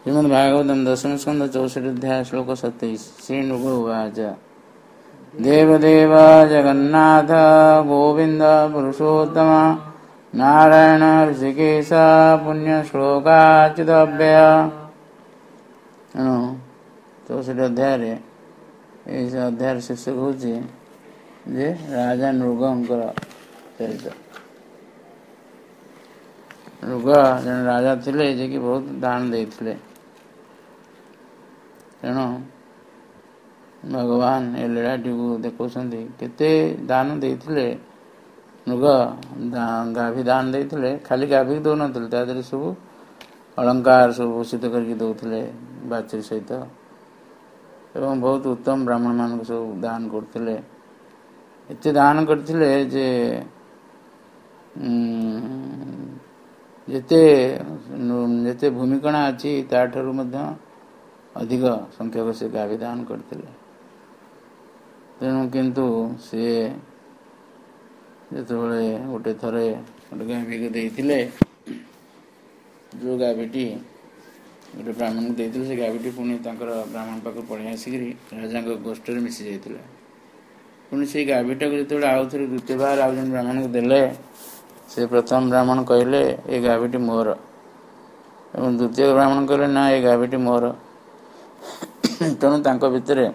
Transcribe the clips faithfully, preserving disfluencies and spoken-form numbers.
श्रीमद् भागवतम दशम स्कंद चौसठ अध्याय श्लोक सत्ताईस। श्री नृग उवाच देवदेव जगन्नाथ गोविंद पुरुषोत्तम नारायण ऋषिकेश पुण्य श्लोकाच्युतव्यय। चौसठ अध्याय अध्याय शीर्षक हूँ जे राजा नृगंकर चरित्र। नृग जन राजा थिले जे कि बहुत दान देथिले। तेणु भगवान ए लीलाटी को देखुଛନ୍ତି केते दान देथिले। नृग गाभी दान देथिले, खाली गाभी दौ नथिले, ता देहरे सब अलंकार सब भूषित करके दौथिले बाछी सहित, एवं बहुत उत्तम ब्राह्मण मान को सब दान करथिले। एते दान करथिले जे जेते जेते भूमिकणा अच्छी ताठू मध्य अधिक संख्यक से गाभी दान करते। तेणु किंतु सी जो गोटे थरे गोटे गाभी को देथिले, जो गाभीटी गोटे ब्राह्मण को देथिले, से गाभीटी पुणी तांकर ब्राह्मण पाख पड़े आसिक राजा गोष्ठ में मिसी जाइथिला। पुणी से गाभीटा को जो आउ थे द्वितीय बार आउ जन ब्राह्मण को देले, से प्रथम ब्राह्मण कहले ए गाभीटी मोर, एवं द्वितीय ब्राह्मण कहले ना ए गाभीटी मोर। तेणु तांको भितरे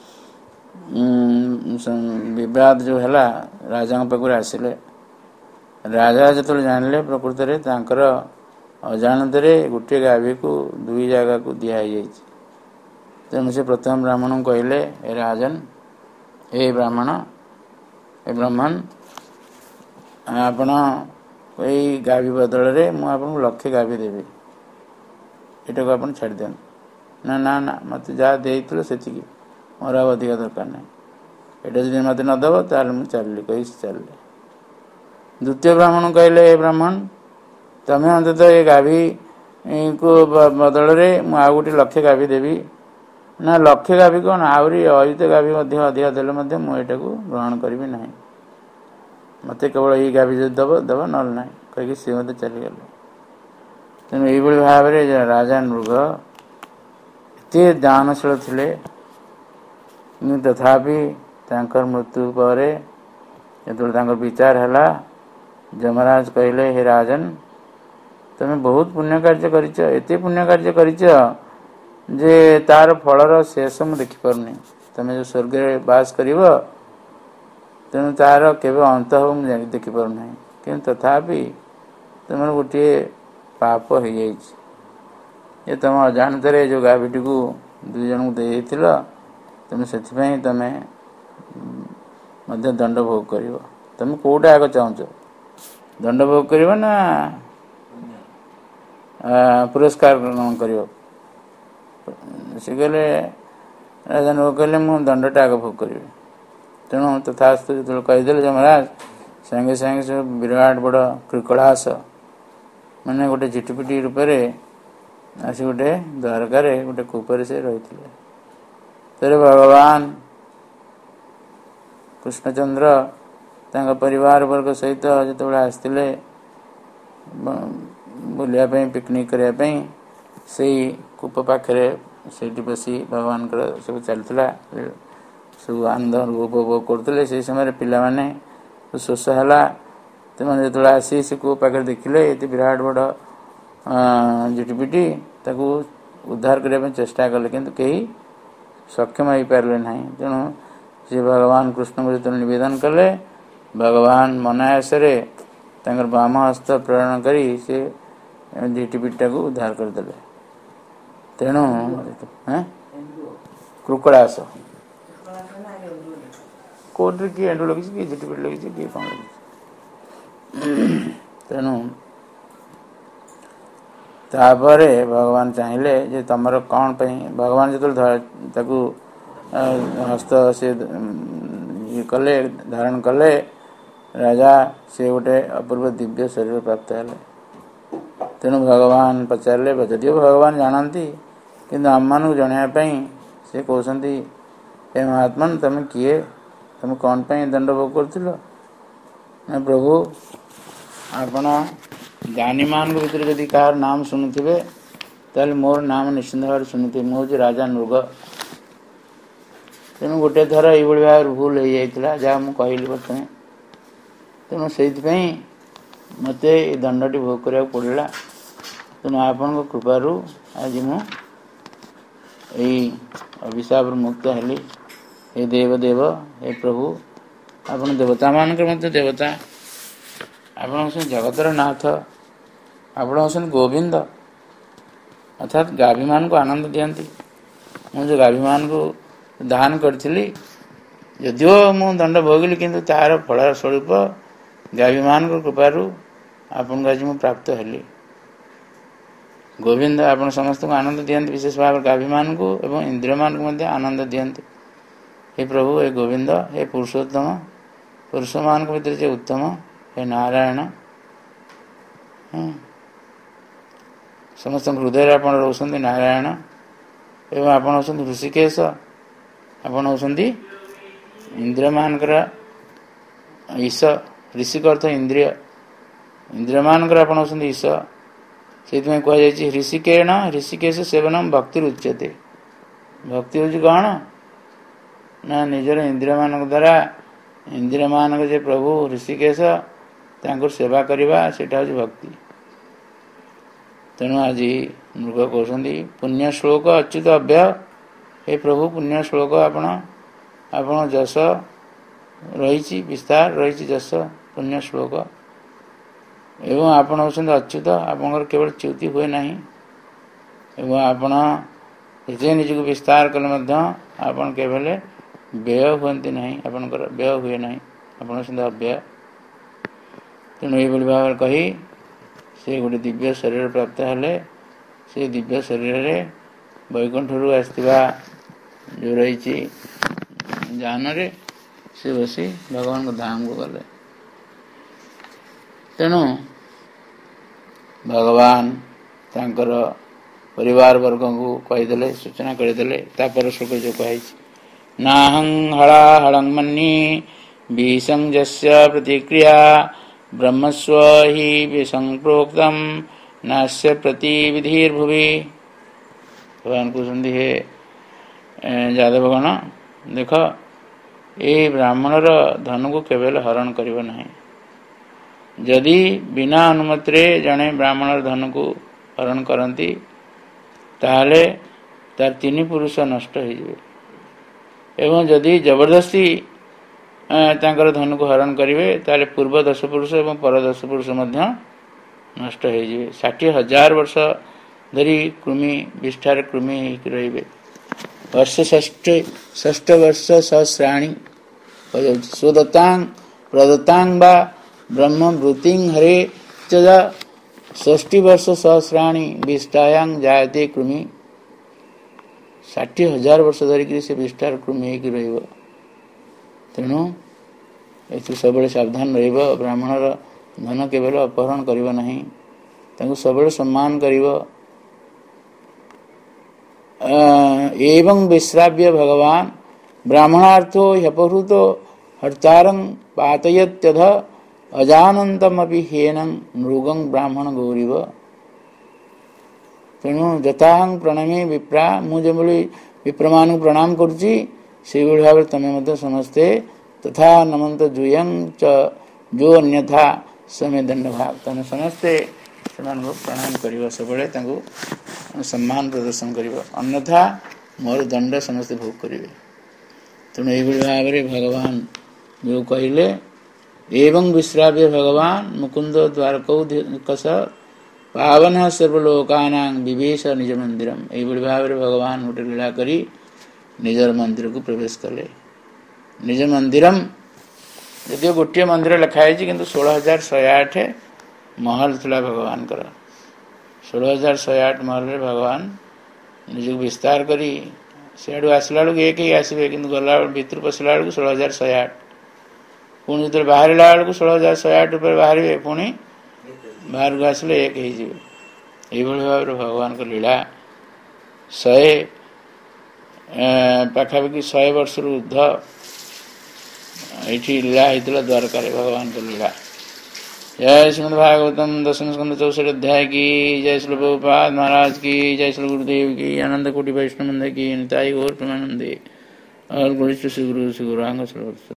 विवाद जो हैला राजा पाखरे आसिले। राजा जो जानले प्रकृत रे तांकर अजाणतरे गोटे गाभी को दुई जगह को दिया है। तेणु से प्रथम ब्राह्मण कहले ए राजन, ए ब्राह्मण, ए ब्राह्मण, आपण कोई गाभी बदल रे मु आपन लक्षे गाभी देवी, एटा को आपन छाड़ देन। ना ना ना मत जा देइतलो सेतिकी, मोर अधिक दरकार नहीं, एटा जदि मत न दब ताले मु चलली कहि चलले। द्वितीय ब्राह्मण कहले ए ब्राह्मण, तमे अंतत ए गाभी को बदल रे मु आ गोटे लक्षे गाभी देवी। ना लक्षे गाभी कोन आउरी अयुत गाभी मध्य अधिक देले मध्य मु एटा को ग्रहण करबी नहीं, मत केवल ये गाभी जो दब दब नल ना कहीं सी मत चलीगले। तेणु ये भाव में राजा नृग एत दानशील थे, तथापि तांकर मृत्यु पर जो विचार है, जमराज कहले हे राजन, तमे बहुत पुण्य कार्य करिच, एते पुण्य कार्य करिच जे तार फलर शेष मु देखि पारुनी। तमे जो स्वर्ग में बास करिव, तेणु तार केवे अंत हो मुझे देखी पार ना, कि तथापि तुम गोटे पाप हो जाए, तुम अजाणत जो गाभीटी को दुई जन को दे तुम से तुम दंड भोग कर। तुम कौटा आग चाहच, दंड भोग कर ना पुरस्कार ग्रहण कर? से कहले राजा नृग कहले मु दंडटा आग भोग करी। तेणु तथास्तु जो कहीदे जमराज सागे सागे सब विराट बड़ कृकलास माने गोटे झिटिपिटी रूप आसी गोटे द्वारकार गोटे कूपर से रही। तेरे भगवान कृष्णचंद्र तांका परिवार वर्ग सहित जो आसते बुलिया पिकनिक करने से कूप पाखे से बसी भगवान सब चलता सब आनंद उपभोग करते। से समय पिला माने शोष है, तेज जो आसी से कूप पाखे देखिले ये विराट बड़ झिटिपिटी ताकू उद्धार करने चेष्टा कले, किंतु कहीं सक्षम हो पारे ना। तेणु से भगवान कृष्ण को जो निवेदन कले, भगवान मनायास बाम हस्त प्रेरण करी से झिटिपिटा को उद्धार करदे। तेणु कृकलास कोर्ट किए एंडू लगी कि झिटिपिट लगी कि कौन लगी। तेणु तापर भगवान चाहिए जे तुमर कौन पे भगवान जो हस्त से ये कले धारण कले, राजा से गोटे अपूर्व दिव्य शरीर प्राप्त है। तेणु भगवान पचारे जदिव भगवान जानती, किंतु आम मान जनापी से कहते हे महात्मा तुम किए, तुम कौन पे दंड भोग कर? प्रभु आपण ज्ञानी मान भीतर जदि कहार नाम शुणुवे ताले मोर नाम निश्चिंत भाव शुणुवे मुझे राजा नृग तेणु गोटे थर ये भाव भूल हो जाता जहाँ मुझे कहली प्रथम तेणु से मत दंडटी भोग करा पड़ा तेणु आपण कृपार आज मुझे अभिशाप मुक्त हेली हे देव देव हे प्रभु आपण देवता मान देवता आपण जगतर नाथ आपण हूँ गोविंद अर्थात गाभी मान को आनंद दियंती मुझे गाभी मान को दान करी यदिओ मु दंड भोगली किंतु तार फल स्वरूप गाभी मान कृपार आपन आज मुझे प्राप्त हेली गोविंद आपण समस्त को आनंद दियंती विशेष भाव गाभी मान को एवं इंद्रिय मान को मध्य आनंद दियंती हे प्रभु हे गोविंद हे पुरुषोत्तम पुरुष मान को भीतर उत्तम हे नारायण समस्त हृदय आप रोचते नारायण एवं आपड़ होती ऋषिकेश आपड़ होती इंद्रिय मानकर ईश ऋषिक अर्थ इंद्रिय इंद्रिय मानकर आप होती ईश से कहुई ऋषिकेण ऋषिकेश सेवनम भक्ति उच्यते भक्ति हूँ कौन ना निजर इंद्रिय मान द्वारा इंद्रिय मान जे प्रभु ऋषिकेश सेवा करवा सेटा हूँ भक्ति तेणु आज मृग कहते पुण्य श्लोक अच्युत अव्यय हे प्रभु पुण्य श्लोक आपण आपण जस रही विस्तार रही जस पुण्य श्लोक एवं आपण होती अच्युत आपंकर केवल च्युति हुए ना एवं आपण निज को विस्तार कले आपण केवल व्यय हुए ना आपंकर व्यय हुए ना आपण अव्यय तेणु ये भाव कही से गोटे दिव्य शरीर प्राप्त हेले से दिव्य शरीर रे वैकुंठ आसवा जो रही जान रे से बसी भगवान को धाम को गले तेणु भगवान तांकर परिवार वर्ग को कहीदे सूचना करदे तापर श्लोक जो कही नाहं हला हलं मन्ये विसंजस्य प्रतिक्रिया ब्रह्मस्व ही विसंप्रोक्तम नास्य प्रतिविधिर्भुवि भगवान को सुंदी है जादवगण देख ये ब्राह्मणर धन को केवल हरण करिव नहीं यदि बिना अनुमति जड़े ब्राह्मणर धन को हरण करती ताहले तार तीन पुरुष नष्ट हो एवं जदि जबरदस्ती तांकर धन को हरण करेंगे ताले पूर्व दश पुरुष एवं पर दश पुरुष मध्य नष्ट हो षाठी हजार वर्ष धरी कृमि विष्ठार कृमि रे वर्ष षष्ठ षष्ठ वर्ष सहस्राणी स्वदत्तांग प्रदत्तांग बा ब्रह्म वृत्ति हरे च षष्ठी वर्ष सहस्राणी विष्ठायांग जायते कृमि षाठी हजार वर्ष धरिक से विष्ठार कृमि हो तेणु ये सब सावधान रहिब ब्राह्मणर धन केवल अपहरण करिब नहीं तांको सब सम्मान करिब एवं विश्राव्य भगवान ब्राह्मणार्थो ह्यपहृतो हर्तारं पातयत्यध अजानन्तमपि हेनं मृगं ब्राह्मण गौरीव तेणु जताहं प्रणमे विप्रा मुझे विप्रमान प्रणाम करुच्ची से भाव तमें मध्य समस्ते तथा नमंत जुयं च जो अन्यथा समय दंड भाग तमें समस्ते प्रणाम कर सब सम्मान प्रदर्शन कर अन्यथा मोर दंड समस्ते भोग करेंगे तेणु ये भाव में भगवान जो कहले एवं विश्राव्य भगवान मुकुंद द्वारकौकस पावन सर्वलोकानां विवेश निज मंदिरम ये भाव में भगवान गोटे लीला करी निजर मंदिर को प्रवेश कले निज मंदिरम यदि गोटे मंदिर लिखाई किंतु सोलह हजार शहे आठ महल था भगवान कर सोलह हजार शहे आठ महल में भगवान निज विस्तार करी सियाड़ू आसला बेलू एक ही आसवे कि गला भर पशिला बेलू सोलह हजार शहे आठ पुणी जो बाहर बेलू सोलह हजार शहे आठ रुपये बाहर पुणी बाहर को आसले एक हो ये भाव भगवान को लीला शहे पाखापाखि शहे वर्ष ऊर्ध ये लीला होता द्वारका भगवान को लीला जय श्रीमद् भागवतम दसम स्कंद चौसठ अध्याय की जय। श्री प्रभुपाद महाराज की जय। श्री गुरुदेव की आनंद कोटि वैष्णव की निताई गौर प्रेमानंदे और गुरु श्री गुरु श्री गुरु